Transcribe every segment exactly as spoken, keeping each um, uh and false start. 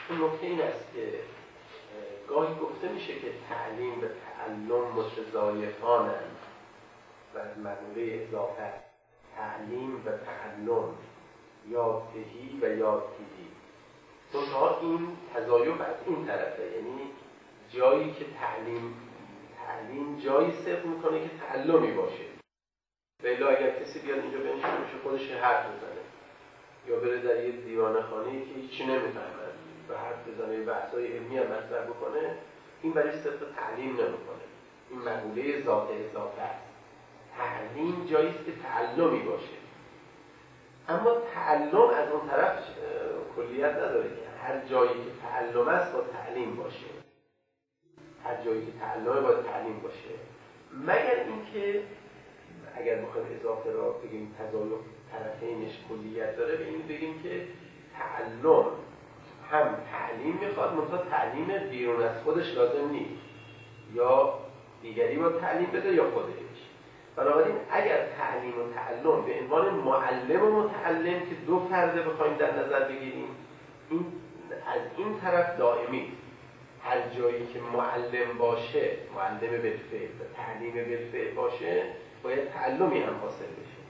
اون نکته این است که گاهی گفته میشه که تعلیم و تعلم متضایفانند و از مقوله اضافه تعلیم و تعلم یاددهی و یادگیری. منتها این تضایف از این طرفه، یعنی جایی که تعلیم تعلیم جایی صرف میکنه که تعلمی باشه. بلا اگر کسی بیاد اینجا بنشینه میشه خودش حرف بزنه یا بره در یه دیوانه خانه‌ای که هیچی نمیفهمه و حرف بزنه بحث‌های علمی هم مطرح بکنه، این برای صرف تعلیم نمیکنه. این مقوله ذات اضافه است. تعلیم جایی است که تعلمی باشه. اما تعلم از اون طرف کلیت نداره که هر جایی که تعلم است با تعلیم باشه. هر جایی که تعلم باید تعلیم باشه، مگر اینکه اگر بخوایم اضافه را بگیم تضایف طرفینش کلیت داره، به این بگیم که تعلم هم تعلیم میخواد، منتها تعلیم بیرون از خودش لازم نیست، یا دیگری با تعلیم بده یا خودش. بنابراین اگر تعلیم و تعلم به عنوان معلم و متعلم که دو فرده بخوایم در نظر بگیریم، این از این طرف دائمی، هر جایی که معلم باشه، معلم بالفعل و تعلیم بالفعل باشه، باید تعلمی هم حاصل بشه.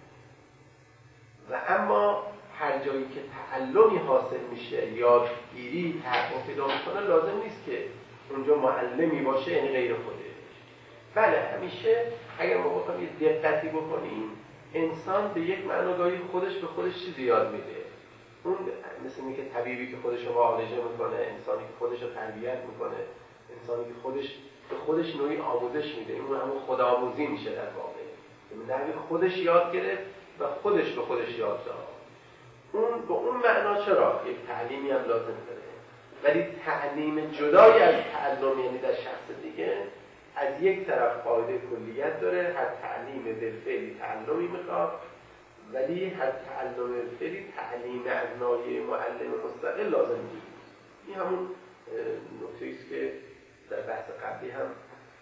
و اما هر جایی که تعلمی حاصل میشه، یادگیری تحقق پیدا میکنه، لازم نیست که اونجا معلمی باشه یعنی غیر خودش. بله، همیشه اگر ما بخوایم یه دقتی بکنیم، انسان به یک معنای خودش به خودش چیزی یاد میده. اون مثل اینکه طبیبی که خودش رو معالجه میکنه، انسانی که خودش رو تربیت میکنه، انسانی که خودش به خودش نوعی آموزش میده، این همون خودآموزی میشه در واقع. یعنی خودش یاد گرفت و خودش به خودش یاد داد. اون به اون معنا چرا یک تعلیمی هم لازم داره، ولی تعلیم جدای از تعلم، یعنی در شخص دیگه، از یک طرف قاعده کلیت داره، هر تعلیم بالفعلی تعلمی میخواد، ولی هر تعلم بالفعلی تعلیم از ناحیه معلم مستقل لازم نیست. این همون نکته‌ای است که در بحث قبلی هم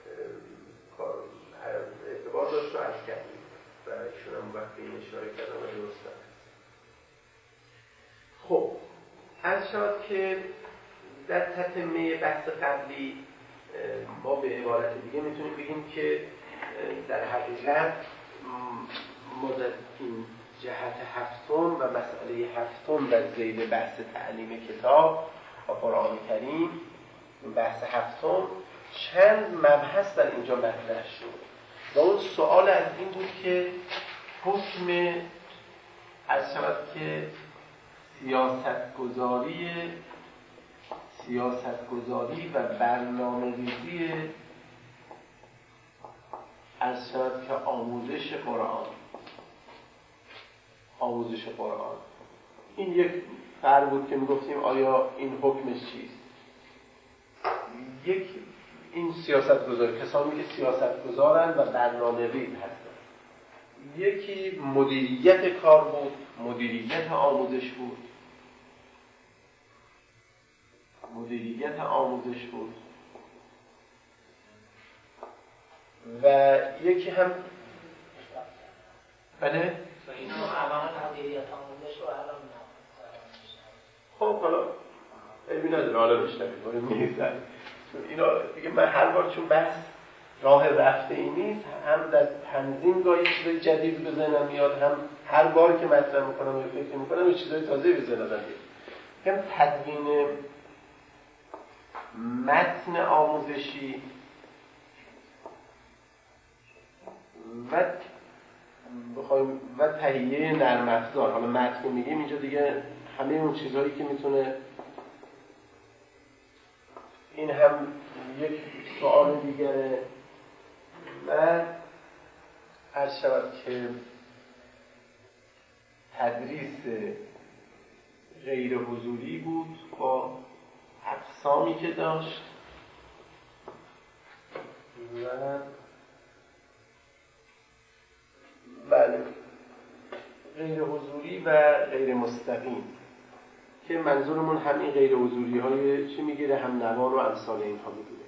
اعتبار داشت و عرض کردیم و ایشون هم وقتی این اشاره کردم و درست دارم. خب، عرض شد که در تتمه بحث قبلی ما به عبارت دیگه میتونیم بگیم که در حقیقت ما در این جهت هفتم و مسئله هفتم در ذیل بحث تعلیم کتاب و قرآن کریم، بحث هفتم چند مبحث در اینجا مطرح شد و اون سوال از این بود که حکم از شود که سیاستگذاری سیاستگذاری و برنامه‌ریزی از شود که آموزش قرآن آموزش قرآن این یک فرق بود که میگفتیم آیا این حکمش چیست. یک این سیاستگذار، کسانی که سیاستگذارن و برنامه‌ریز هستن. یکی مدیریت کار بود، مدیریت آموزش بود مدیریت آموزش بود و یکی هم بله اینو الان مدیریت آموزش رو الان خب حالا علمی نداره، حالا بشنوید باره میزن اینا دیگه. من هر بار چون بحث راه رفته ای نیست، هم در تنظیم گاهی چیزای جدید به ذهنم میاد، هم هر بار که مطرح میکنم و فکر میکنم یه چیزای تازه به ذهنم میاد. هم تدوین متن آموزشی و بخوایم و تهیه نرم افزار. حالا متن میگیم اینجا دیگه همه اون چیزهایی که میتونه، این هم یک سوال دیگره. و عرض شود که تدریس غیر حضوری بود با اقسامی که داشت و بله غیر حضوری و غیر مستقیم، که منظورمون هم این غیر حضوری های چی میگیره، هم نوار و امثال اینها میگیره.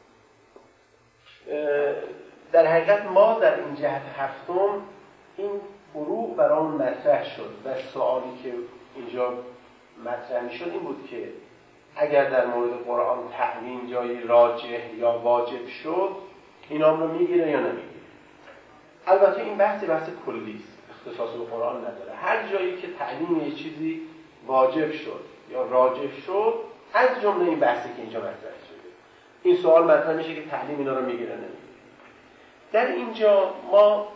در حقیقت ما در این جهت هفتم این فروع برامون مطرح شد و سوالی که اینجا مطرح میشد این بود که اگر در مورد قرآن تعلیم جایی راجح یا واجب شد اینا رو میگیره یا نمیگیره. البته این بحث بحث کلی است، اختصاص به قرآن نداره. هر جایی که تعلیم یه چیزی واجب شد یا راجح شد، از جمله این بحثی که اینجا مطرح شده، این سوال مطرح میشه که تعلیم اینا رو میگیره نمیگیره. در اینجا ما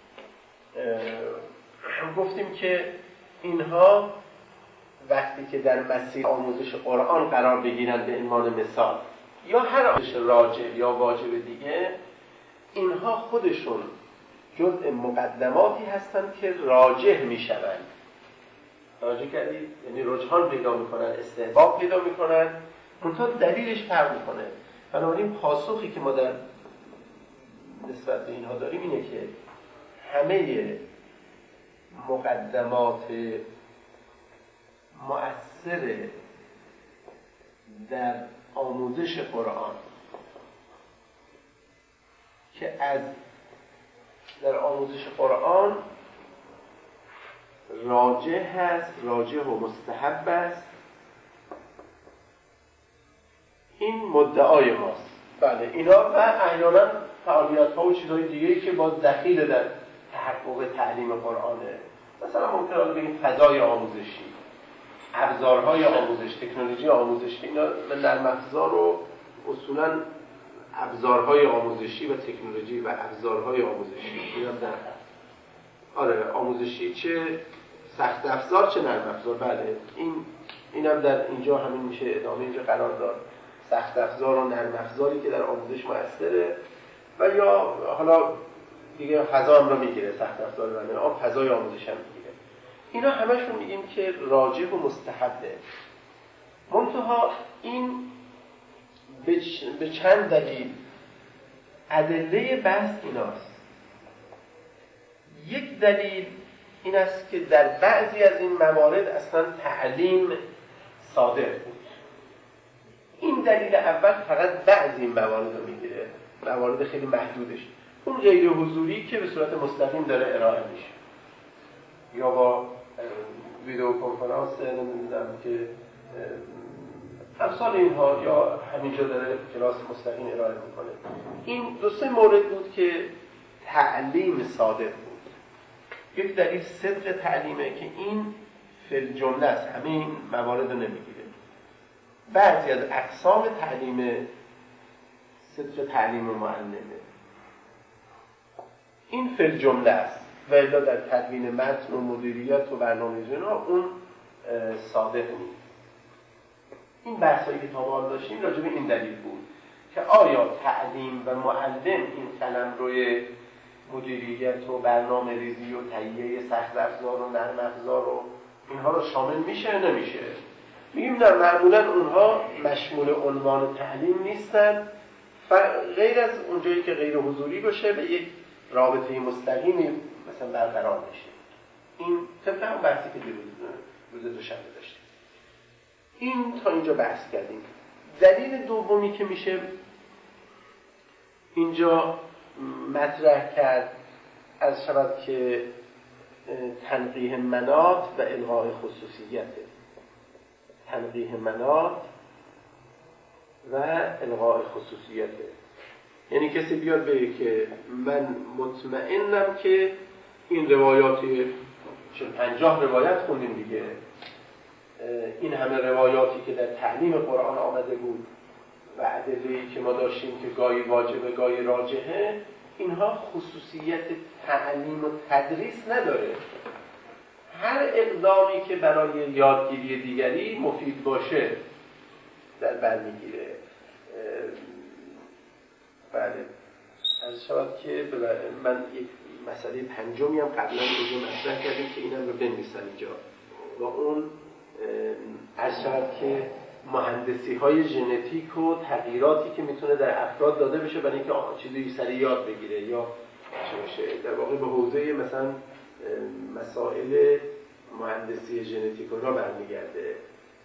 گفتیم که اینها وقتی که در مسیر آموزش قرآن قرار بگیرن به عنوان مثال یا هر آموزش راجع یا واجب دیگه، اینها خودشون جزء مقدماتی هستند که راجح میشوند. راجع کردید یعنی رجحان پیدا میکنن، استحباب پیدا میکنن، منتها دلیلش فرق میکنه. بنابراین پاسخی که ما در نسبت به اینها داریم اینه که همه مقدمات مؤثر در آموزش قرآن که از در آموزش قرآن راجح هست، راجح و مستحب است، این مدعای ماست. بله اینا و احیانا فعالیت ها و چیزهای دیگه‌ای که با دخیل در تحقق تعلیم قرآنه. مثلا ممکنه بگیم فضای آموزشی، ابزارهای آموزش، تکنولوژی آموزشی، اینا نرم افزار و اصولا ابزارهای آموزشی و تکنولوژی و ابزارهای آموزشی اینا در آره آموزشی چه سخت افزار چه نرم افزار. بله این اینم در اینجا همین میشه ادامه اینجا قرار داد. سخت افزار و نرم افزاری که در آموزش مؤثره و یا حالا دیگه فضا هم رو میگیره، سخت افزار و نرم افزار فضای آموزش هم میگیره. اینا همشون میگیم که راجح و مستحبه. منتها این به چند دلیل ادله بحث ایناست. یک دلیل این است که در بعضی از این موارد اصلا تعلیم صادر بود. این دلیل اول فقط بعضی این موارد رو میگیره، موارد خیلی محدودش. اون غیر حضوری که به صورت مستقیم داره ارائه میشه یا با ویدیو کنفرانس نمیدونم که امثال اینها یا همینجا داره کلاس مستقیم ارائه میکنه. این دو سه مورد بود که تعلیم صادق بود. یک دلیل صدق تعلیمه که این فی جمله است، همه این موارد رو نمیگیره. بعضی از اقسام تعلیم صدق تعلیم معلمه، این فی جمله است و الا در تدوین متن و مدیریت و برنامه‌ریزی اون صادق نیست. این بحثایی که تا به حال داشتیم راجع به این دلیل بود که آیا تعلیم و معلم این قلمروی مدیریت و برنامه‌ریزی و تهیه سخت افزار و نرم افزار و اینها رو شامل میشه نمیشه. میگیم نه، معمولا اونها مشمول عنوان تعلیم نیستن، غیر از اونجایی که غیر حضوری باشه به یک رابطه مستقیمی مثلا برقرار میشه. این طبق هم بحثی که روز دوشنبه داشتیم. این تا اینجا بحث کردیم. دلیل دومی که میشه اینجا مطرح کرد از شود که تنقیح مناط و الغاء خصوصیته. تنقیح مناط و الغاء خصوصیته، یعنی کسی بیاد بگه که من مطمئنم که این روایاتی چون پنجاه روایت خوندیم دیگه، این همه روایاتی که در تعلیم قرآن آمده بود و ادله‌ای که ما داشتیم که گاهی واجبه گاهی راجحه، اینها خصوصیت تعلیم و تدریس نداره. هر اقدامی که برای یادگیری دیگری مفید باشه در بر میگیره. بله از شود که من یک مسئله پنجمی هم قبلا اینجا مطرح کردیم که اینم رو بنویسم اینجا و اون از شود که مهندسی های ژنتیک و تغییراتی که میتونه در افراد داده بشه برای اینکه چیزی سریع یاد بگیره یا چه باشه، در واقع به حوزه مثلا مسائل مهندسی ژنتیک را برمیگرده.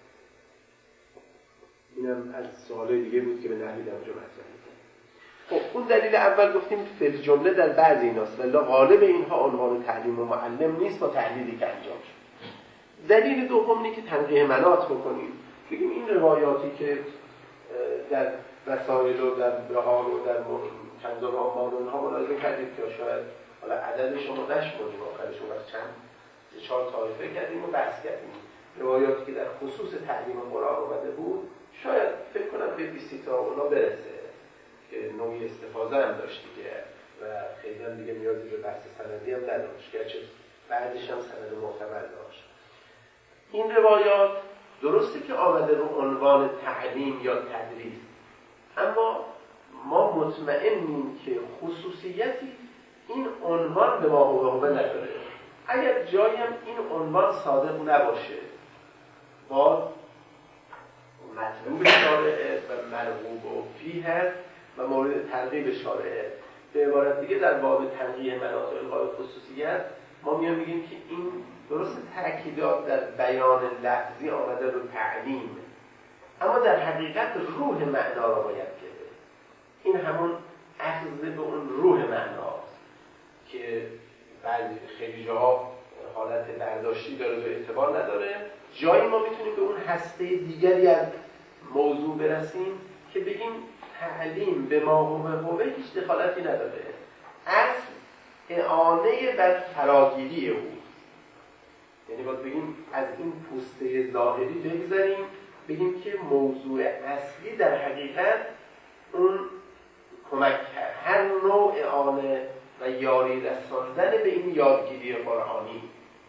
اینم از سوالای دیگه بود که به نحوی در اونجا مطرح می‌کنه. خب اون دلیل اول گفتیم فی جمله در بعضی ایناست ولی غالب اینها عنوان تعلیم و معلم نیست با تحلیلی که انجام شد. دلیل دوم اینه که تنقیح مناط بکنیم. بگیم این روایاتی که در رسائل و در بهار و در چندان آمان و اینها ملاحظه کردید که شاید حالا عددش رو نشمردیم آخرشون از چند سه چهار طایفه کردیم و بحث کردیم روایاتی که در خصوص تعلیم قرآن اومده بود شاید فکر کنم به بیست تا اونا برسه که نوعی استفاده هم داشت دیگه و خیلی هم دیگه نیازی به بحث سندی هم نداشت گرچه بعدش هم سند معتبر داشت. این روایات درسته که آمده رو عنوان تعلیم یا تدریس، اما ما مطمئنیم که خصوصیتی این عنوان به ما هوه نداره. اگر جایی هم این عنوان صادق نباشه با مطلوب شارعه و مرغوب و فیه هست و مورد ترغیب شارعه. به عبارت دیگه در باب تنقیح مناطق الغای خصوصیت ما میان میگیم که این درست تأکیدات در بیان لفظی آمده رو تعلیم، اما در حقیقت روح معنا را باید گرفت. این همون اخذ به اون روح معناست که بعضی خیلی جاها حالت برداشتی داره و اعتبار نداره. جایی ما میتونیم به اون هسته دیگری از موضوع برسیم که بگیم تعلیم به ما هوه هوه هیچ دخالتی نداره، اصل اعانه بر فراگیری او. یعنی باید بگیم از این پوسته ظاهری بگذاریم، بگیم که موضوع اصلی در حقیقت اون کمک کرد، هر نوع اعانه و یاری رساندن به این یادگیری قرآنی.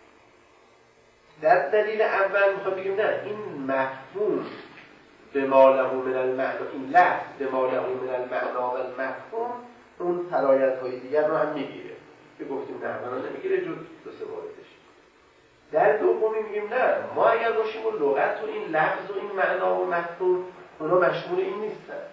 در دلیل اول میخوام بگیم نه، این مفهوم به ما له من المعنا، این لفظ به ما له من المعنا و المفهوم اون فرایندهای دیگر رو هم میگیره که گفتیم نه معنا نمیگیره جز دو سه موردش. در دومی میگیم نه، ما اگر باشیم اون لغت و این لفظ و این معنا و مفهوم اونا مشمول این نیستن،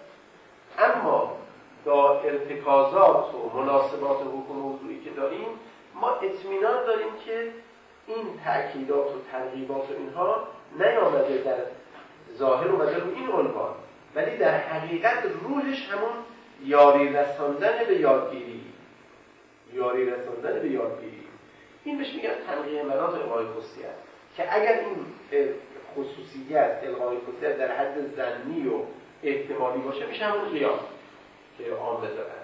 اما با ارتکازات و مناسبات حکم موضوعی که داریم ما اطمینان داریم که این تأکیدات و ترغیبات و اینها نیامده در ظاهر اومده رو این عنوان، ولی در حقیقت روحش همون یاری رساندن به یادگیری، یاری رساندن به یادگیری. این بهش میگن تنقیح مناط الغای خصوصیت، که اگر این خصوصیت الغای خصوصیت در حد ظنی و احتمالی باشه میشه همون قیاس که عامه دارن.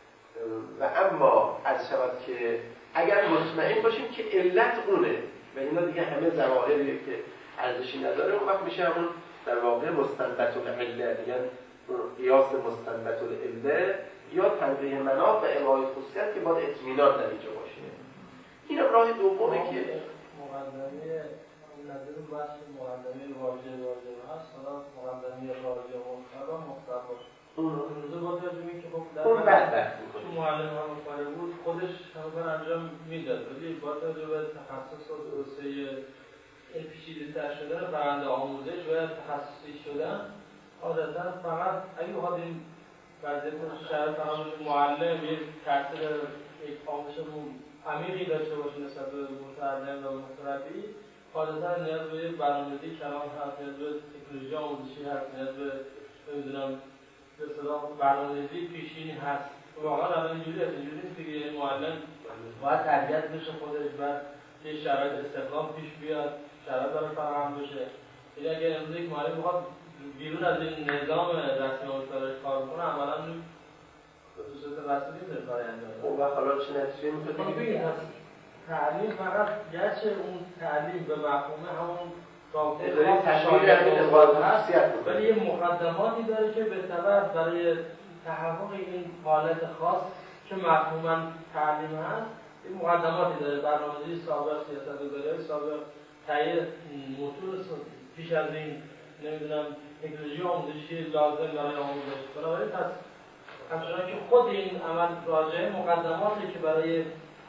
و اما از شود که اگر مطمئن باشیم که علت اونه و اینا دیگه همه ظواهری که ارزشی نداره، اون وقت میشه همون در واقع مستنبت العله، میگن قیاس مستنبت العله یا تنقیح مناط و الغای خصوصیت که باید اطمینان در اینجا باشه. این راه دومه که مقدمه نظر بحث مقدمه واجب واجب هست، حالا مقدمه راجع و حالا مختلف اون روزه با ترجمه که خب در اون بعد بحث می‌کنه. چون معلم هم کاری بود خودش هم انجام میداد، ولی با تجربه تخصص و درسته این پیچیده‌تر شدن برنده آموزش و تخصصی شدن عادتاً فقط اگه بخواد این وضعیت شرط فقط معلم یک تاثیر یک آموزش عمیقی داشته باشه نسبت به متعلم و متربی، عادتاً نیاز به برنامه‌ریزی کلام هست، نیاز به تکنولوژی آموزشی هست، نیاز به نمی‌دونم به اصطلاح برنامه‌ریزی پیشینی هست. واقعا الان اینجوری هست، اینجوری نیست که یه معلم باید تربیت بشه خودش، بعد یه شرایط استقلال پیش بیاد، شرایط برای فراهم بشه. یعنی اگه امروز یک معلم بخواد بیرون از این نظام رسمی آموزش کار کنه، عملاً به صورت رسمی نمی‌تونه کاری انجام بده. اون وقت حالا چه نتیجه می‌خواد بگیره؟ تعلیم فقط گرچه اون تعلیم به مفهوم همون رابطه داره تشکیل همین الغای خصوصیت می‌کنه، ولی یه مقدماتی داره که به تبع برای تحقق این حالت خاص که مفهوماً تعلیم هست، این مقدماتی داره، برنامه‌ریزی سابق، سیاست‌گذاری سابق، تهیه متون پیش از این، نمیدونم تکنولوژی آموزشی لازم برای آموزش. بنابراین پس همچنان که خود این عمل راجع مقدماتی که برای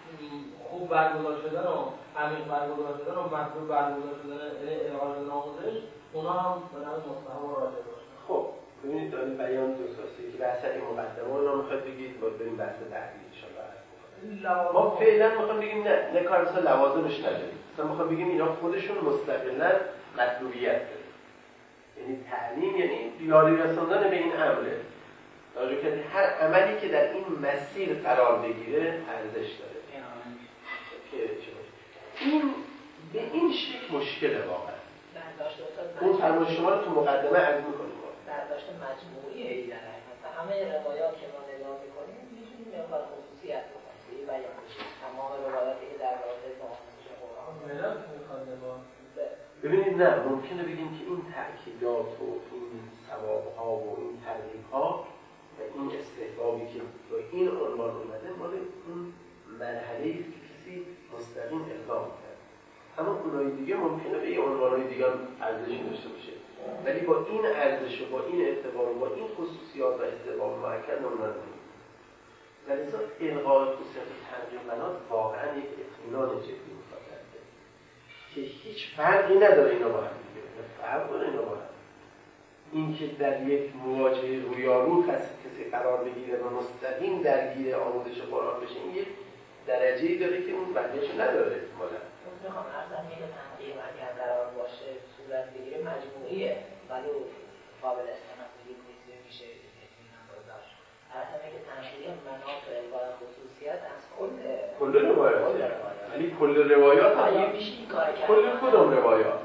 خوب برگزار شدن و عمیق برگزار شدن و مطلوب برگزار شدن ارائه شدن آموزش، اونا هم به نوع مستحب و راجع باشه. خب ببینید داریم بیان دو ساسی که بحث این مقدمه اونا میخواد بگید باید بریم بحث بعدی انشاءالله. ما فعلا میخوام بگیم نه نه کار مثلا لوازمش نداریم، مثلا میخوام بگیم اینا خودشون مستقلاً مطلوبیت داره. یعنی تعلیم یعنی یاری رساندن به این امره، راجع که هر عملی که در این مسیر قرار بگیره ارزش داره. این به این شکل مشکل واقعا. برداشت اون فرمایش شما رو تو مقدمه عرض می‌کنیم. برداشت مجموعی در حقیقت همه روایات که ما نگاه می‌کنیم می‌تونیم مقدار خصوصیت بکنیم بیان بشه. تمام روایاتی که در رابطه با آموزش قرآن ملت می‌خواد با ببینید نه ممکنه بگیم که این تأکیدات و این ثواب‌ها و این ترغیب‌ها و این استحبابی که با این عنوان اومده مال اون مرحله‌ای است که کسی مستقیم اقدام کرد. اما اونای دیگه ممکنه به این عنوان‌های دیگه هم ارزشی داشته باشه. ولی با این ارزش و با این اعتبار و با این خصوصیات و استحباب مؤکد اونا نمید. ولذا الغاء خصوصیات ترغیب منات واقعاً یک اطمینان جدی می‌خواد که هیچ فرقی نداره اینا با هم دیگه. فرق داره اینا با هم. این که در یک مواجهه رویارو کسی قرار بگیره و مستقیم درگیر آموزش قرآن بشه این یک درجه‌ای داره که اون بقیه‌اش نداره احتمالاً. میخوام ارزم که تنقیه اگر قرار باشه صورت بگیره مجموعیه ولی قابل استناد نیست میشه اطمینان گذاشت. ارزم که تنقیه مناط و الغاء خصوصیت از کل کل روایات ولی کل روایات آیا میشه این کار کرد؟ کل کدوم روایات؟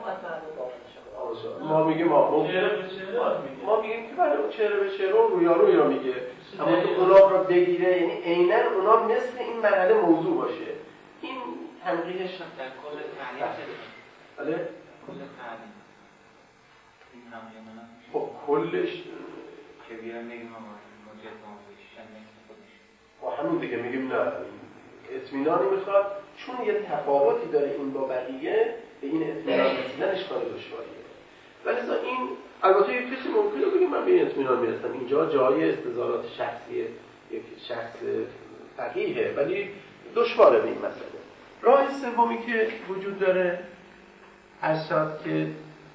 ما میگیم ما ما ما میگیم که برای چهره به چهره و رویا روی رو میگه اما تو اونا رو بگیره یعنی عیناً اونا مثل این مرحله موضوع باشه این تنقیحش در کل تعلیم بله کل تعلیم این تنقیح منم خب کلش که بیان میگیم آقا مجرد آموزش خودش با همون دیگه میگیم نه اطمینانی میخواد چون یه تفاوتی داره این با بقیه به این اطمینان رسیدنش کار دشواریه ولی این البته یک کسی ممکنه بگه من به این اطمینان میرسم اینجا جای استظهارات شخصی یک شخص فقیهه ولی دشواره به این مسئله راه سومی که وجود داره عرض شد که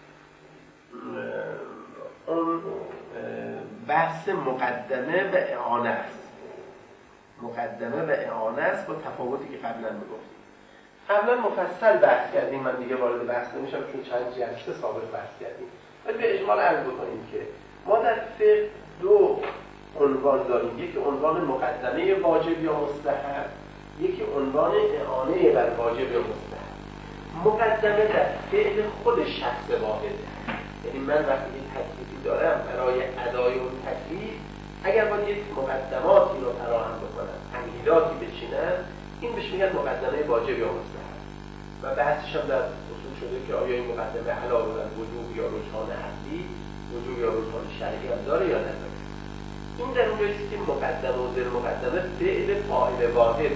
اون بحث مقدمه و اعانه است مقدمه و اعانه است با تفاوتی که قبلا میگفتیم قبلا مفصل بحث کردیم من دیگه وارد بحث نمیشم چون چند جلسه سابق بحث کردیم ولی به اجمال عرض بکنیم که ما در فقه دو عنوان داریم یکی عنوان مقدمه واجب یا مستحب یکی عنوان اعانه بر واجب یا مستحب مقدمه در فعل خود شخص واحده یعنی من وقتی یک تکلیفی دارم برای ادای اون تکلیف اگر باید یک مقدماتی رو فراهم بکنم تمهیداتی بچینم این بهش میگن مقدمه واجب یا مستحب و بحثش هم در اصول شده که آیا این مقدمه علاوه بر وجوب یا رجحان عقلی وجوب یا رجحان شرعی هم داره یا نداره این در اونجایی است که مقدمه و زیر مقدمه فعل فاعل واحده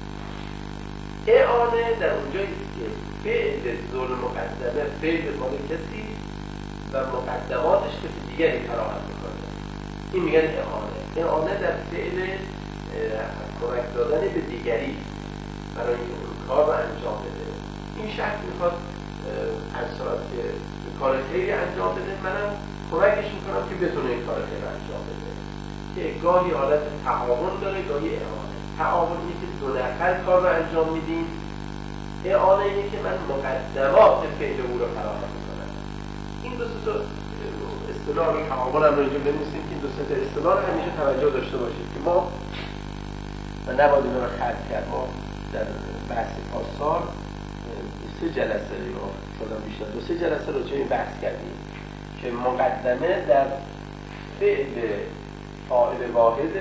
اعانه در اونجایی است که فعل زیر مقدمه فعل مال کسی و مقدماتش کسی دیگری فراهم میکنه این میگن اعانه اعانه در فعل کمک دادن به دیگری برای اینکه اون کار رو انجام بده این شخص میخواد از صورت که کار خیلی انجام بده منم کمکش میکنم که بتونه این کار خیلی انجام بده که گاهی حالت تعاون داره گاهی اعانه تعاون اینه که دو نفر کار رو انجام میدیم اعانه اینه که من مقدمات فعل او رو فراهم میکنم این دو سه اصطلاح رو تعاون هم رو اینجا بنویسیم که این دو سه اصطلاح رو همیشه توجه داشته باشید که ما و نباید این رو خرد کرد ما در بحث پاسار سه جلسه رو شدم بیشتر دو سه جلسه رو این بحث کردیم که مقدمه در فعل فاعل واحد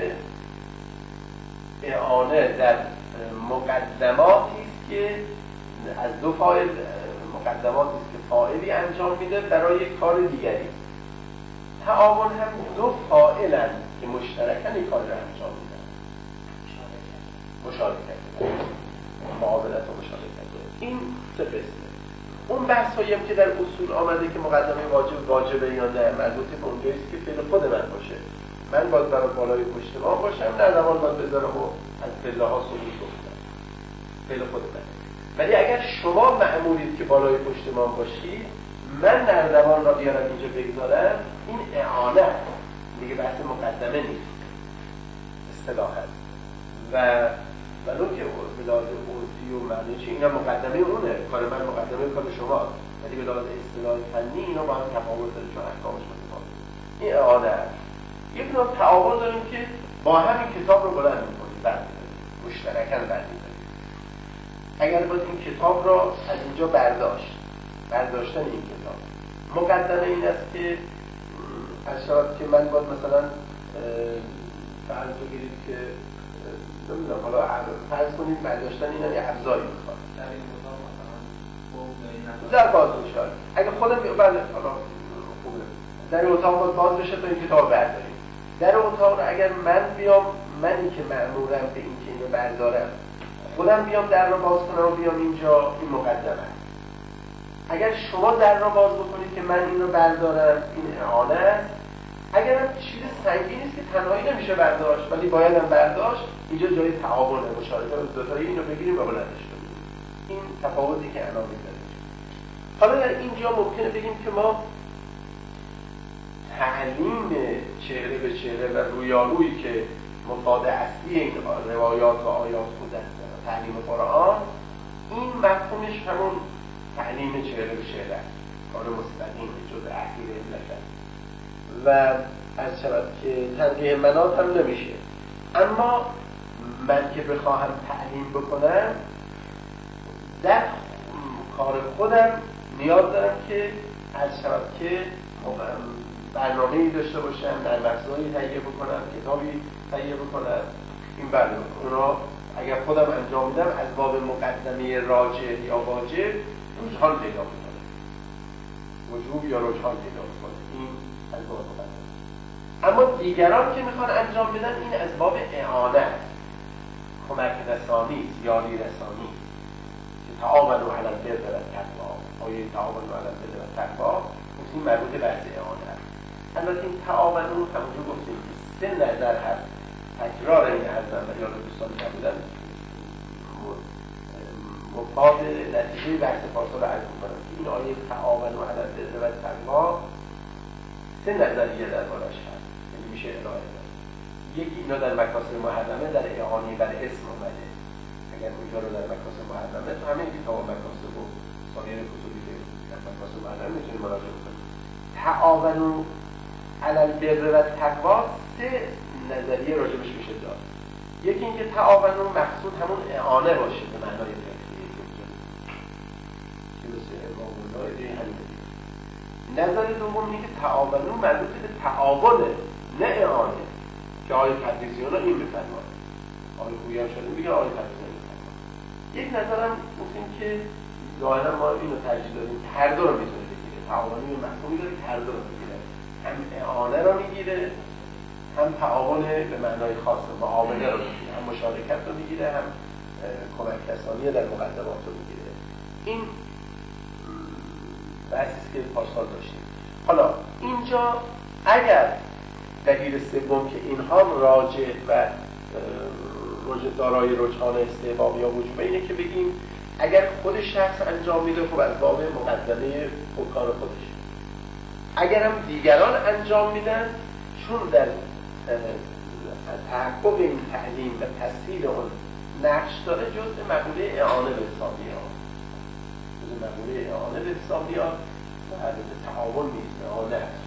اعانه در مقدماتی است که از دو فاعل مقدماتی است که فاعلی انجام میده برای کار دیگری تعاون هم دو فاعلن که مشترکاً این کار رو انجام میدن مشارکت معاونت و مشارکت این سه قسمه اون بحث هایی هم که در اصول آمده که مقدمه واجب واجبه یا نه مربوط به اونجاییست که فعل خود من باشه من باید برای بالای پشت ما باشم نه زمان باید بذارم و از پله ها سوری گفتم فعل خود من ولی اگر شما مأمورید که بالای پشت ما باشید من نردبان را بیارم اینجا بگذارم این اعانه دیگه بحث مقدمه نیست اصطلاحاً و ولو که بلاد عرفی و معنی چه اینا مقدمه اونه کار من مقدمه کار شما ولی بلاد اصطلاح فنی اینا با هم تفاوت داره چون احکامش متفاوته این اعانه است یک نوع تعاون داریم که با همین کتاب رو بلند می‌کنیم برمی‌داریم مشترکاً برمی‌داریم اگر باید این کتاب را از اینجا برداشت برداشتن این کتاب مقدمه این است که از شاید که من باید مثلا فرض بگیرید که نمیدونم حالا فرض کنید برداشتن اینا یه ابزاری میخواد در این اتاق مثلا در باز میشه. اگه خودم بله حالا خوبه در اتاق باید باز بشه تا این کتاب برداریم. در اتاق اگر من بیام، منی که مأمورم به این که اینو بردارم، خودم بیام در رو باز کنم و بیام اینجا، این مقدمه. اگر شما در رو باز بکنید که من اینو بردارم، این اعانه است. اگر هم چیز سنگینی است که تنهایی نمیشه برداشت ولی باید هم برداشت، اینجا جای تعاونه، مشارکت دو تایی اینو بگیریم و بلندش کنیم. این تفاوتی که انا می‌ذاریم. حالا در اینجا ممکنه بگیم که ما تعلیم چهره به چهره و رویارویی که مفاد اصلی این روایات و آیات بودن، تعلیم قرآن، این مفهومش همون تعلیم چهره به چهره است، کار مستقیم جز اخیر علت و از شود که تنبیه منات هم نمیشه. اما من که بخواهم تعلیم بکنم در کار خودم نیاز دارم که از شود که برنامه‌ای داشته باشم، در مقصدی تهیه بکنم، کتابی تهیه بکنم. این برنامه اونا اگر خودم انجام میدم از باب مقدمه راجع یا واجب رجحان پیدا میکنه، وجوب یا رجحان پیدا میکنه. این از باب مقدمه. اما دیگران که میخوان انجام بدن این از باب اعانه است، کمک رسانی، یاری رسانی که تعاونوا علی البر والتقوی. آیه تعاونوا علی البر والتقوی این مربوط به بحث اعانه است. البته این تعاونوا همونجور گفتیم که سه نظر هست، تکرار این ارزم و یاد دوستان نبودن مفاد نتیجه بحث فاصله عرض می‌کنم که این آیه تعاونوا علی البر والتقوی سه نظریه دربارش هست، یعنی میشه ارائه داد. یکی اینا در مکاسب محرمه در اعانه بر اسم اومده، اگر اونجا رو در مکاسب محرمه تو همه کتاب مکاسب و سایر کتبی که در مکاسب محرمه میتونیم مراجعه کنیم. تعاونوا علی البر والتقوی سه نظریه راجبش میشه داد. یکی اینکه تعاونوا مقصود همون اعانه باشه به معنای فقهی که مثل امام الله همین. نظر دوم اینه که تعاونوا مربوط به تعاونه نه اعانه، که آیه تدریسیان این میفرماد. آیه خویی هم شده میگه آیه تدریسیان میفرماد. یک نظرم گفتیم که ظاهرا ما اینو ترجیح دادیم که هر دو رو میتونه بگیره. تعاونی به مفهومی داره که هر دو رو میگیره، هم اعانه رو میگیره، هم تعاون به معنای خاص معامله رو میگیره، هم مشارکت رو میگیره، هم کمک رسانی در مقدمات رو میگیره. این بحثی که پاسخال داشتیم. حالا اینجا اگر دلیل سوم که اینها راجع و رجوع دارای رجحان استحباب یا وجوب اینه که بگیم اگر خود شخص انجام میده خب از باب مقدمه کار خودش، اگر هم دیگران انجام میدن چون در تحقق این تعلیم و تسهیل اون نقش داره جزء مقوله اعانه به حسابی ها جزء مقوله اعانه به حسابی ها و البته تعاون نیست، اعانه هست.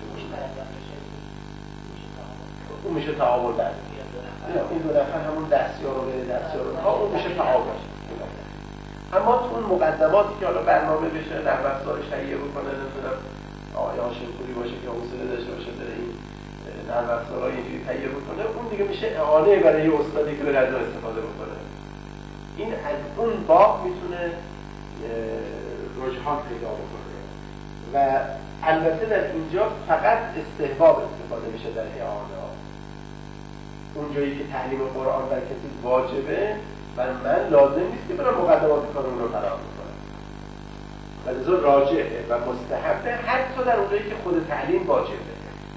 اون میشه تعاون بعد این دو نفر همون دستیار رو به دستیار رو ها اون میشه تعاون. اما تو اون مقدماتی که حالا برنامه بشه در افزارش تهیه بکنه، نمیدونم آقای هاشم‌پوری باشه که حوصله داشته باشه بره این در افزارها اینجوری تهیه بکنه، اون دیگه میشه اعانه برای یه استادی که به رضا استفاده بکنه. این از اون باب میتونه رجحان پیدا بکنه و البته در اینجا فقط استحباب استفاده میشه در اعانه ها. اونجایی که تعلیم قرآن بر کسی واجبه و من لازم نیست که برم مقدمات کار اون رو فراهم کنم، ولذا راجعه و مستحبه حتی در اونجایی که خود تعلیم واجبه.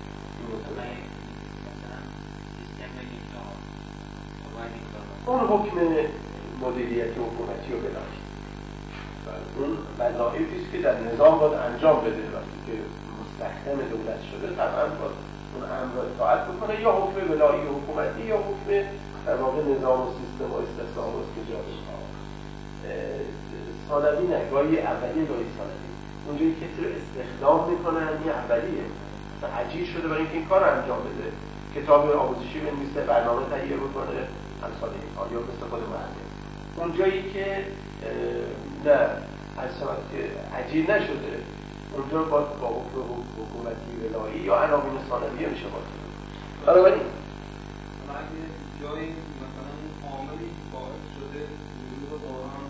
اون حکم مدیریتی حکومتی رو بداشت و اون وظایفی است که در نظام باید انجام بده وقتی که مستحکم دولت شده طبعا باید اون امر را اطاعت بکنه، یا حکم ولایی حکومتی یا حکم در واقع نظام و سیستم و استثناء و استجابه ها. ثانوی نه، گاهی اولیه گاهی ثانوی. اونجایی کسی رو استخدام میکنن یه اولیه و عجیب شده برای اینکه این کار انجام بده، کتاب آموزشی بنویسه، برنامه تهیه بکنه، امثال این کار یا مثل خود معلم. اونجایی که نه از شما که عجیب نشده، اونجا باید با حکومتی ولایی یا عناوین ثانویه میشه باید. بنابراین اگه جایی مثلا عاملی باعث شده بلوغ قرآن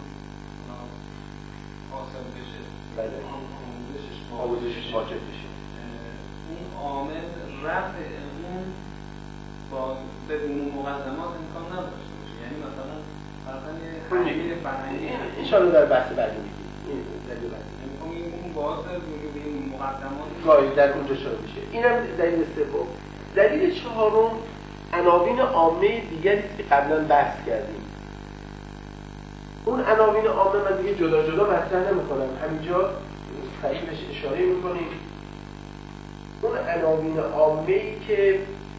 حاصل بشه، بله، آموزشش آموزشش واجب بشه، اون عامل رفع اون با بدون مقدمات امکان نداشته باشه. یعنی مثلا مثلا یه حمیر فرهنگی انشاءالله در بحث بعدی میگیم این دلیل بعدی این اون باعث وجود این مقدمات گاهی در اونجا شروع میشه. اینم دلیل سوم. دلیل چهارم عناوین عامه دیگری است که قبلا بحث کردیم. اون عناوین عامه من دیگه جدا جدا مطرح نمی‌کنم، همینجا سریع بهش اشاره می‌کنیم. اون عناوین عامه‌ای که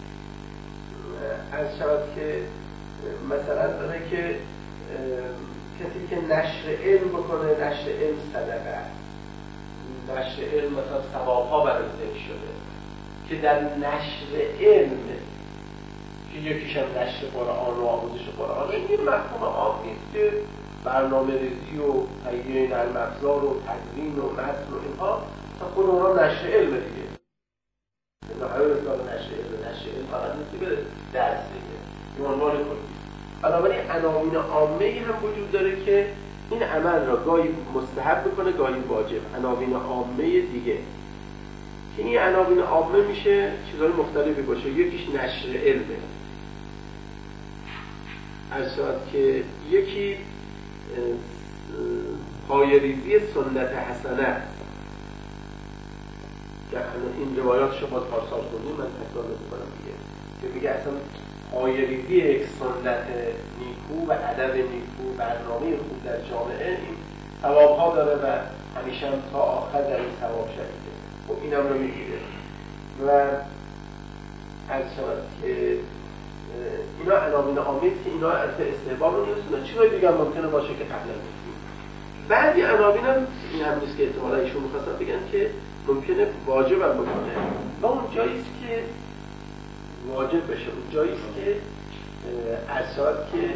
از شود که مثلا داره که کسی که نشر علم بکنه، نشر علم صدقه است، نشر علم مثلا ثواب‌ها برای ذکر شده که در نشر علم که یکیش هم نشر قرآن و آموزش قرآن، این مفهوم عام نیست که برنامه ریزی و تهیه نرم افزار و تدوین و متن و اینها خود اونها نشر علم دیگه. اینا همه مثال نشر علم، نشر علم فقط نیست که به درس دیگه، این عنوان کلی. بنابراین عناوین عامه‌ای هم وجود داره که این عمل را گاهی مستحب بکنه، گاهی واجب. عناوین عامه دیگه که این عناوین عامه میشه چیزهای مختلفی باشه. یکیش نشر علمه، از شاید که یکی پایه‌ریزی سنت حسنه است که این روایاتش رو باز پارسال کنیم، من تکرار نمی‌کنم دیگه، که میگه اصلا پایه‌ریزی یک سنت نیکو و ادب نیکو، برنامه خوب در جامعه این ثواب‌ها داره و همیشه هم تا آخر در این ثواب شدیده. خب اینم رو میگیره و از شود که اینا عناوین عامه که اینا از استحباب رو نرسونه. چیزای دیگه هم ممکنه باشه که قبلا گفتیم. بعضی عناوین هم این هم نیست که احتمالا ایشون می‌خواستن بگن که ممکنه واجب هم بکنه و اون جاییست که واجب بشه، اون جاییست که اساس که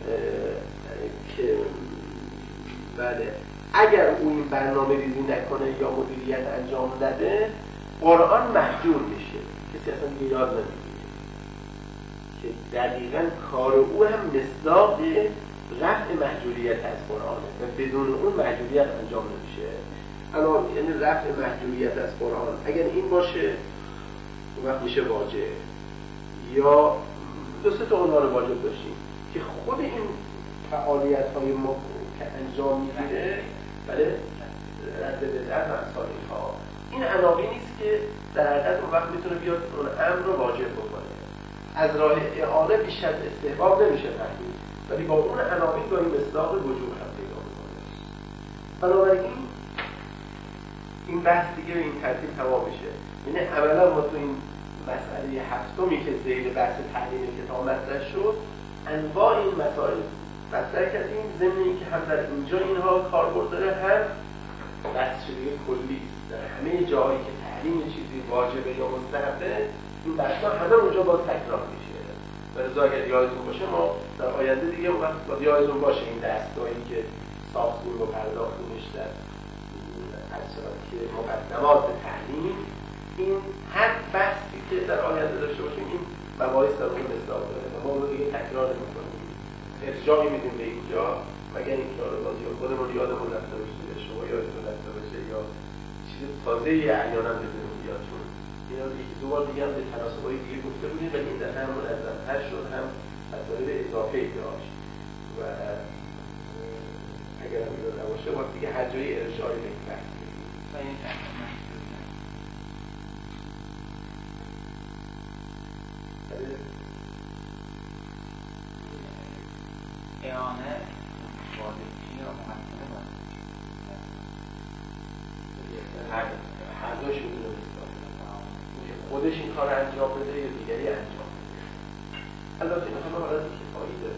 که بله اگر اون این برنامه ریزی نکنه یا مدیریت انجام نده قرآن محجور میشه، کسی اصلا نیاز نمیگیره، که دقیقاً کار او هم مصداق رفع محجوریت از قرآنه و بدون اون محجوریت انجام نمیشه. الان یعنی رفع محجوریت از قرآن اگر این باشه اون وقت میشه واجب. یا دو سه تا عنوان واجب داشتیم که خود این فعالیت های ما که انجام میگیره بله رد بدعت و امثال اینها، این عناوینی نیست که در حقیقت اون وقت میتونه بیاد اون امر رو واجب بکنه. از راه اعانه بیش از استحباب نمیشه فهمید، ولی با اون عناوین با این مصداق وجوب هم پیدا میکنه. بنابراین این بحث دیگه به این ترتیب تمام میشه. یعنی اولا ما تو این مسئله هفتمی که ذیل بحث تعلیم کتاب مطرح شد انواع این مسائل مطرح کردیم، ضمن اینکه هم در اینجا اینها کاربرد داره، هم بحث شده کلی در همه جایی که تعلیم چیزی واجبه یا مستحبه این بحثا همه اونجا باز تکرار میشه. برای اگر یادتون باشه ما در آینده دیگه وقت باید یادتون باشه این دستگاهی که ساختیم و پرداختیمش در اصلا که مقدمات تعلیم، این هر بحثی که در آینده داشته باشیم این مباحث در اون مصداق داره و ما رو دیگه تکرار نمی‌کنیم، ارجاعی میدیم به اینجا مگر اینکه حالا باز یا خودمون یادمون رفته باشه، شما یادتون رفته باشه یا چیز تازه‌ای احیانا بدونیم بیاد، چون اینا یکی دو بار دیگه هم به تناسب‌های دیگه گفته بودیم ولی این دفعه هم منظم‌تر شد، هم مسائل اضافه‌ای داشت و اگر هم اینو نباشه باید دیگه هر جایی ارجاعی به این بحث بدیم. اعانه واجبی یا مقدمه باید هر هر دوشون رو که خودش این کار انجام بده یا دیگری انجام بده. البته این همه حالت کفایی داره.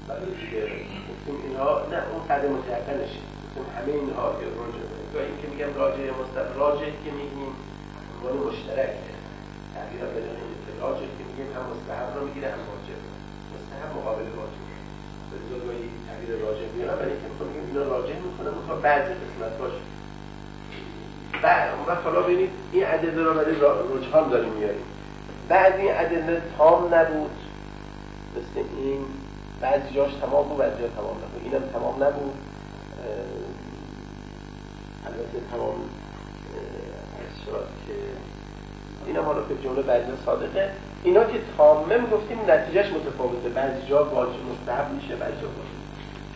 ولی دیگه گفتیم اینها نه اون قدر متعقلشه، گفتیم همه اینها که راجع به این که میگم راجع مستقل راجع که میگیم عنوان مشترکه تعبیر بدون این که راجع که میگیم هم مستحب رو میگیره هم واجب، مستحب مقابل واجب. به جای تعبیر راجع میارم ولی که میخوام میگم اینا راجع میکنه مثلا بعضی قسمت باشه. بعد اون وقت حالا ببینید این ادله رو برای رجحان داریم میاریم. بعضی این ادله تام نبود، مثل این بعضی جاش تمام بود بعضی جا تمام نبود، اینم تمام نبود. البته تمام از شد که اینم حالا که جمله بعضی صادقه. اینا که تامه میگفتیم نتیجهش متفاوته، بعضی جا واجب مستحب میشه بعضی جا واجب.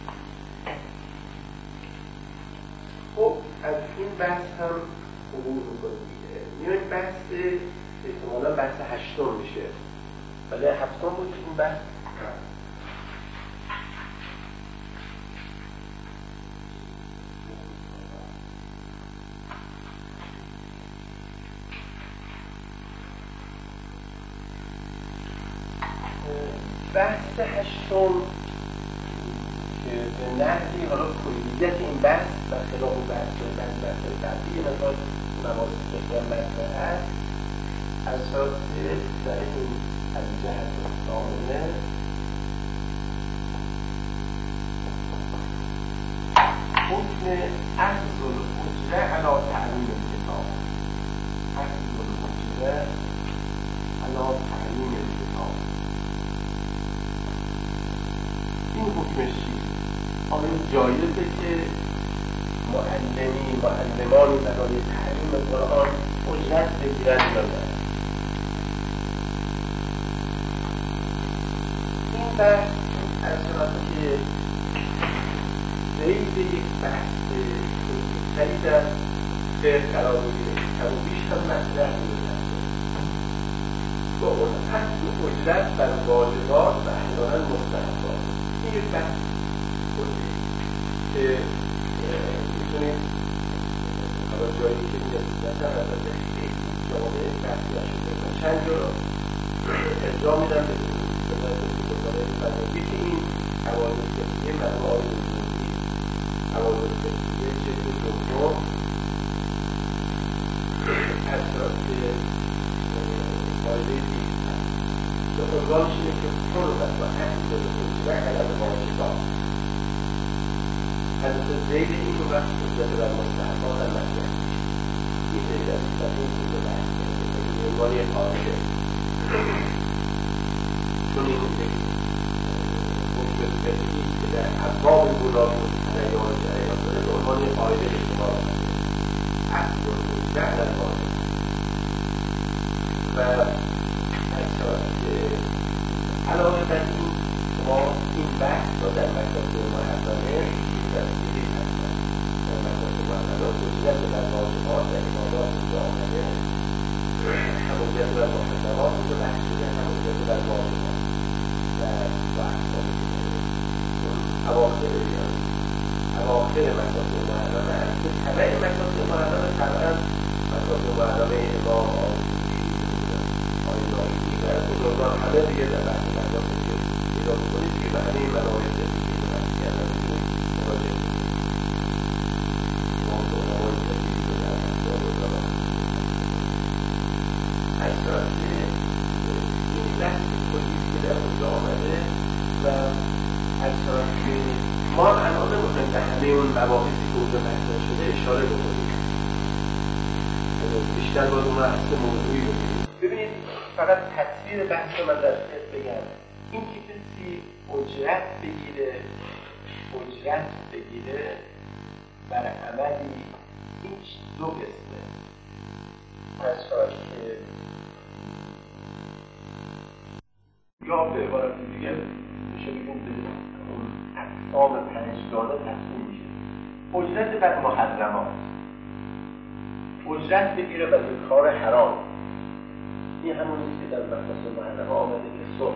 خب از این بحث هم عبور میکنیم دیگه. میایم بحث احتمالا بحث هشتم میشه، ولی هفتم بود این بحث. بحث هشتم که به نحوی حالا کلیت این بحث و خلاف بحث و بحث بحث بعدی یه مقدار مواضع که مطرح هست اساس در این الجهت الثامنه حکم اخذ الاجره علی تعلیم الکتاب، اخذ الاجره علی تعلیم الکتاب. این حکمش چیست؟ آیا جایزه که معلمی معلمانی برای تعلیم قرآن اجرت بگیرند یا نه؟ این بحث از جهاتی که ضید یک بحث خیلی در فقه قرار بگیره کم و بیش هم مطرح می‌شود با اون اصل اجرت بر واجبات و احیانا مستحبات. این یک بحث کلی که میتونید حالا جایی که میگه مثلا البته خیلی جامعه بحث نشده من چند جا ارجاع میدم به که این حوادث فقهیه مجموعه وجودی حوادث فقهیه جلد دوم اساس قاعده بیست هست که عنوانش اینه که فرضت و اهل الاجره علی الواجبات. حضرت زید این رو وقت حجت بر مستحبات هم مطرح میشه. این زید از این رو بحث کرده به عنوان یک قاعده چون این حکم فقهی که در ابواب گناه و جریان جریان داره به عنوان یک قاعده اجتماع کرده اصل الاجره علی الواجبات. و اساس علاوه بر این ما این بحث را در مکاتب محرمه تفصیلی هستن. در مکاتب محرمه حجت بر واجبات و عبادات اینجا آمده، هم حجت بر محرمات اینجا بحث شده، هم حجت بر واجبات و احکام اواخر یعنی اواخر مکاتب محرمه هست که طبع مکاتب محرمه طبعا مکاتب محرمه امام آینایی و بزرگان همه دیگه در بحث مکاتب که پیدا بکنید دیگه به همه این منابع دیگه بحث کردن میتونید مراجعه کنید. ما به علمای جدیدی که در احکام و در اساس این بحث کلی که در اونجا آمده و اساس ما الان نمی‌خوایم به همه اون مباحثی که اونجا مطرح شده اشاره بکنیم، بیشتر باید اون بحث موضوعی بکنیم. ببینید فقط تصویر بحث رو من در خیلی بگم. این که کسی اجرت بگیره اجرت بگیره بر عملی هیچ دو قسمه از شاید که یا به عبارت دیگه میشه بگیم به اون اقسام پنجگانه تقسیم میشه. اجرت بر محرمات، اجرت بگیره بر کار حرام، این همون نیست که در مکاتب محرمه آمده که صحب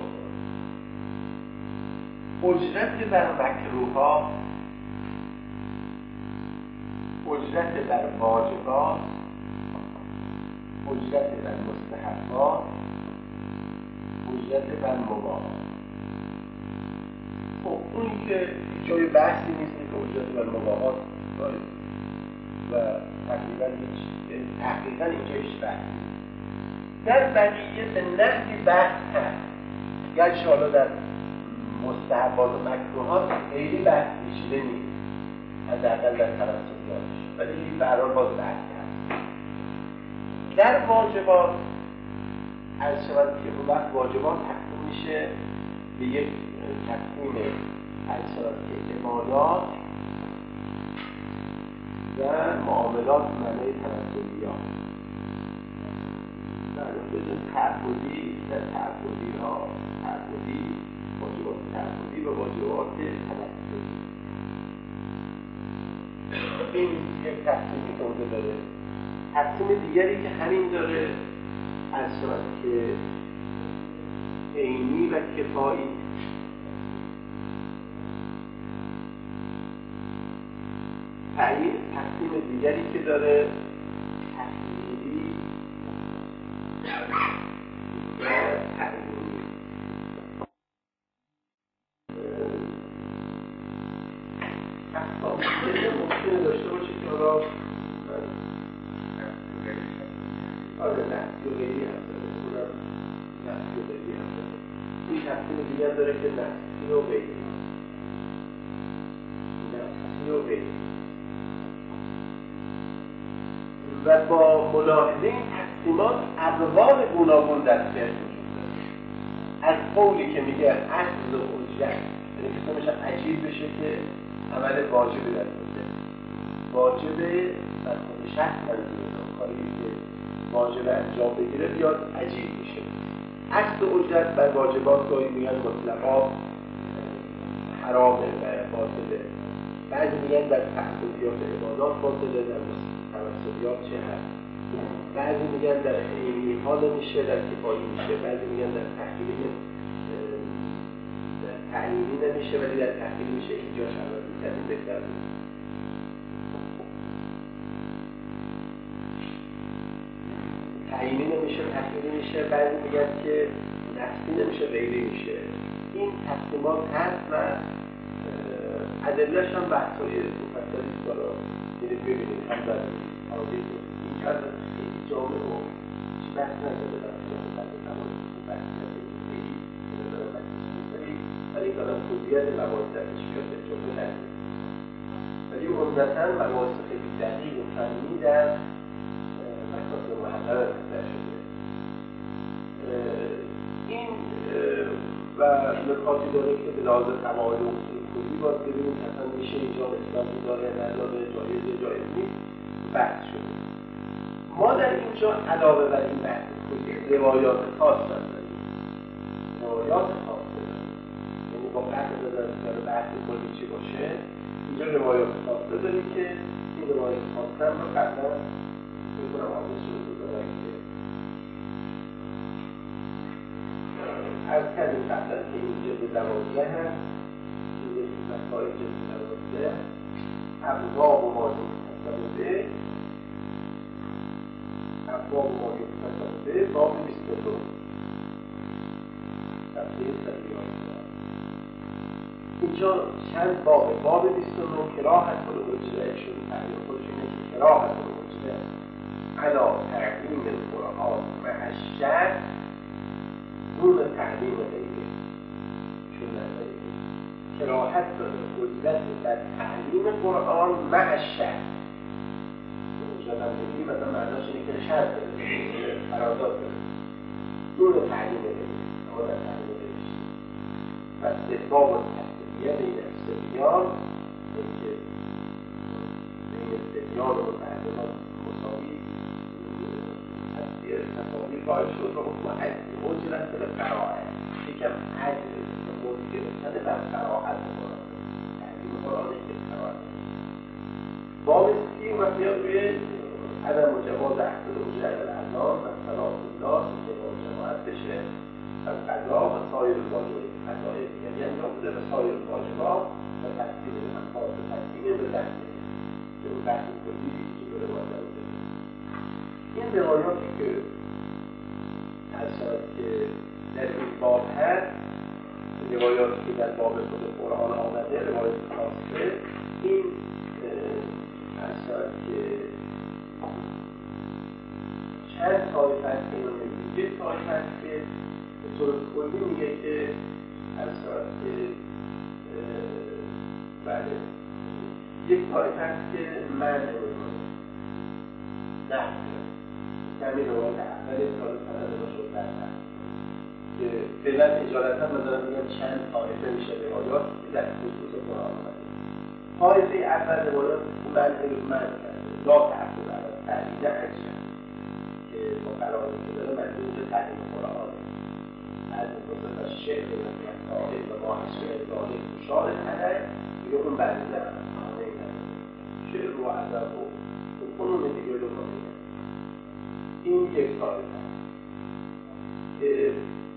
اجرت بر مکروها، اجرت بر واجبات، اجرت بر مستحبات، اجرت بر مباحات. خب اونی که جای بحثی نیست که اجرت و مباحات و تقریبا هیچ تقریبا اینجا هیچ بحثی نیست. در بقیه به نحوی بحث هست، گرچه حالا در مستحبات و مکروهات خیلی بحث پیچیده نیست، حداقل در توسطیاتش، ولی به هر حال باز بحث هست. در واجبات از شود که اون وقت واجبات تقسیم میشه به یک تقسیم از شود که عبادات و معاملات به معنای تناسلیات. بدون تعبدی در تعبدی ها تعبدی واجبات تعبدی و واجبات تناسلی، این یک تقسیمی که اونجا داره. تقسیم دیگری که همین داره از شود که عینی و کفایی. تعیین تقسیم دیگری که داره تحلیلی و تعیینی. اقسام دیگری ممکنه داشته باشه که حالا آره نفسی و غیری هم داره، اونم نفسی و غیری هم داره. این تقسیم دیگر داره که نفسی و غیری نفسی و غیری و با ملاحظه این تقسیمات ابواب گوناگون در فقه وجود داره. از قولی که میگه اخذ اجرت، یعنی که میشه عجیب بشه که عمل واجبی در بوده، واجب در خود شخص منظوره، کاری که واجب انجام بگیره بیاد عجیب میشه. اخذ اجرت بر واجبات گاهی میگن مطلقا حرامه و باطله، بعضی میگن در تعبدیات عبادات باطله، در توسلیات چه هست، بعضی میگن در عینی ها نمیشه، در کفایی میشه، بعضی میگن در تحلیلی در تعیینی نمیشه ولی در تحلیلی میشه. اینجا شرط می‌کنیم بهتر بود. تعیینی نمیشه، تحلیلی میشه، بعضی میگن که نفسی نمیشه، غیری میشه. این تقسیمات هست و ادله‌اش هم بحث‌های مفصلی است. حالا می‌رید ببینید هم در آزید این کار خیلی جامع و چی بحث نشده در جامعه نماز بحث نشده خیلی ولی ولی این کارم خودیت مباحث درش بیاد به جمعه نشده، ولی عمدتاً مباحث خیلی دقیق و فنی در مکاتب محققه مطرح شده. این و نکاتی داره که به لحاظ قواعد و اصول کلی باید ببینیم که اصلا میشه اینجا اصلاحی داره نداره، جایزه جایز نیست، بحث شده. ما در اینجا علاوه بر این بحث کلی روایات خاص داریم، روایات خاص داریم، یعنی با بحث داره بحث کلی چی باشه، اینجا روایات خاص داریم که این روایات خاص هم رو قبلا بکنم آموز شده داریم که از کردیم قبلا که این جلد دوازده هست، این جلد مسائل جلد دوازده ابواب و ما یکتصل به ابواب و ما یکتصل به باب بیست و دو صفحه صد و یازده. اینجا چند بابه. باب بیست و نه کراهت الوجه، چون تعریف خودش اینه که کراهت الوجه علا تعلیم القرآن مع الشرع دون تعلیم غیره، چون نظری کراهت داره قدرت در تعلیم قرآن مع الشرع. اونجا هم بگیم مثلا معناش اینه که شرط داره، قرارداد داره، دون تعلیم غیره، اما در تعلیم غیره شید و استحباب و تحصیلیه بین استبیان، اینکه بین استبیان و متعلمان مساوی تصاویر قائل شد و حکم اجرت به قرائت، یکم اجر مورد گرفتن بر قرائت قرآن، تعلیم قرآن که قرائت. باب سی و بیاد روی عدم و جواز احسن اجرت الاعلام و صلاح الله که با جماعت بشه از قضا و سایر الواجبات، قضای دیگری انجام بده و سایر الواجبات و تحصیل انفاظ و تحصیل به دسته به اون بحث کلی که داره باید رو بده. این روایاتی که از شود که در این باب هست، روایاتی که در باب خود قرآن هست که به طور کلی میگه که از صورت که بله یک طایف هست که من نه کمی روایت اول سال سنده با شد در هست که فعلا اجالتا من دارم میگم چند طایفه میشه روایات که در خصوص قرآن آمده. طایفه اول روایات من من لا تعقل از تعلیل اجرم که با قرار که داره مجموع اینجا تعلیم قرآن از متصف از شعر و مسائل و معاشر اداره مشاهد هدر دیگه اون بعدی نمید شعر و ادب و فنون دیگه رو کنید. این یک طایفه هست که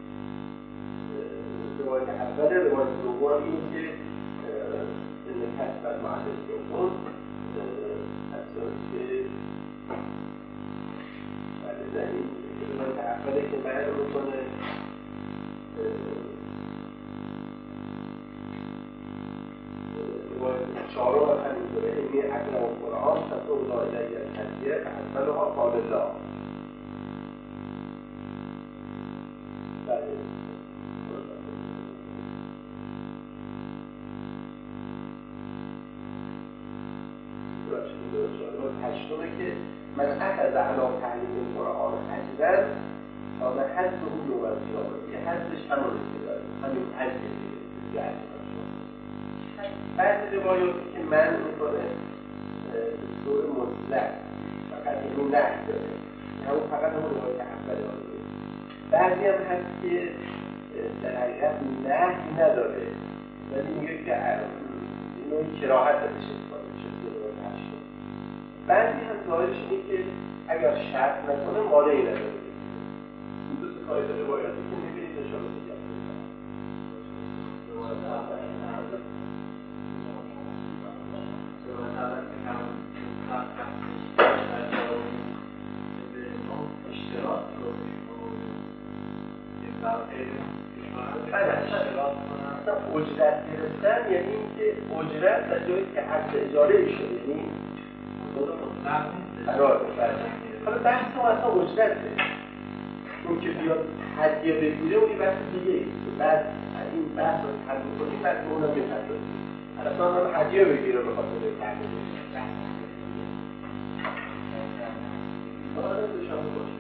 روایت اول روایت دوم این که این کسب از معلم دوم از که بله این روایت اوله که بیان میکنه روایت چهارم هم همینطوره اینی اکرم القرآن تطور دایده الکثیه اصلها قال الله. بله هشتمه که من اخذ علا تعلیم قرآن اجرن تا به حد اون نوبت قیامت یه حدش همونه که داره همین اجر دیگه بعض روایاتی که من میکنه به طور مطلق فقط این نه داره همون فقط همون روایت اول آنه. بعضی هم هست که در حقیقت نه نداره ولی میگه که اینو کراهت دادش کنه چه روایت هشتم. بعضی هم ظاهرش اینه که اگر شرط نکنه مانعی نداره. این دو تا کایت روایاتی که میبینید نشانه دیگه اجرت گرفتن یعنی اینکه اجرت در جایی که عقد اجاره شده یعنی قرار بفرده. حالا بحث ما اصلا اجرته اون که بیاد هدیه بگیره اونی بحث دیگه ایست بعد این بحث رو تحلیل کنیم بعد به اونم میپردازیم. اصلا هم هدیه بگیره به خاطر تحلیل آره دوشان باشه